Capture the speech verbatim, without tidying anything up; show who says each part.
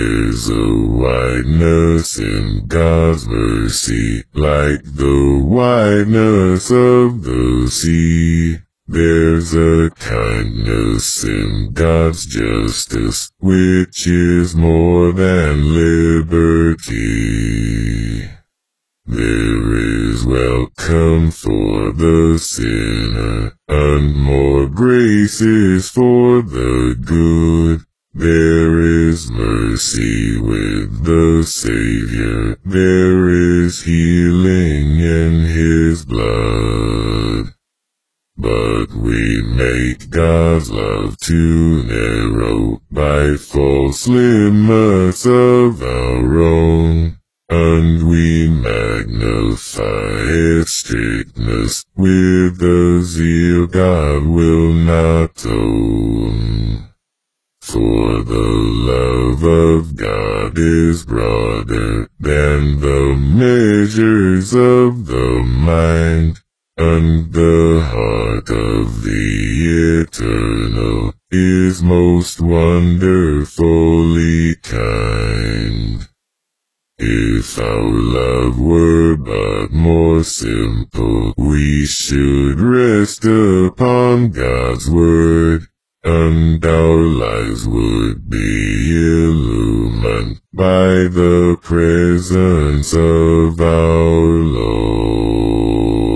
Speaker 1: There's a wideness in God's mercy, like the wideness of the sea. There's a kindness in God's justice, which is more than liberty. There is welcome for the sinner, and more grace is for the good. There is mercy with the Savior, there is healing in His blood. But we make God's love too narrow by false limits of our own, and we magnify its strictness with a zeal God will not own. For the love of God is broader than the measures of the mind, and the heart of the Eternal is most wonderfully kind. If our love were but more simple, we should rest upon God's word, and our lives would be illumined by the presence of our Lord.